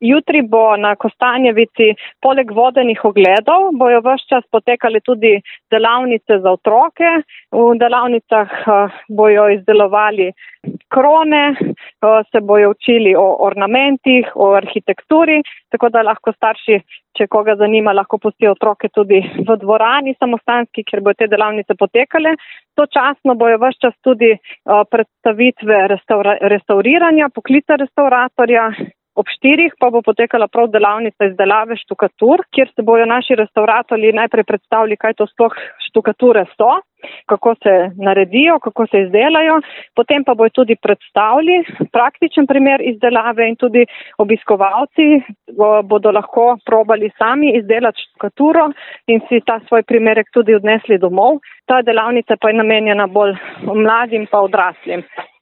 Jutri bo na Kostanjevici poleg vodenih ogledov bojo ves čas potekale tudi delavnice za otroke. V delavnicah bojo izdelovali krone, se bojo učili o ornamentih, o arhitekturi, tako da lahko starši, če koga zanima, lahko pustijo otroke tudi v dvorani samostanski, kjer bojo te delavnice potekale. Sočasno bojo ves čas tudi predstavitve restauriranja, poklica restauratorja. Ob 4 pa bo potekala prav delavnica izdelave štukatur, kjer se bojo naši restauratorji najprej predstavili, kaj to sploh štukature so, kako se naredijo, kako se izdelajo. Potem pa bojo tudi predstavili praktičen primer izdelave in tudi obiskovalci bodo lahko probali sami izdelati štukaturo in si ta svoj primerek tudi odnesli domov. Ta delavnica pa je namenjena bolj mladim pa odraslim.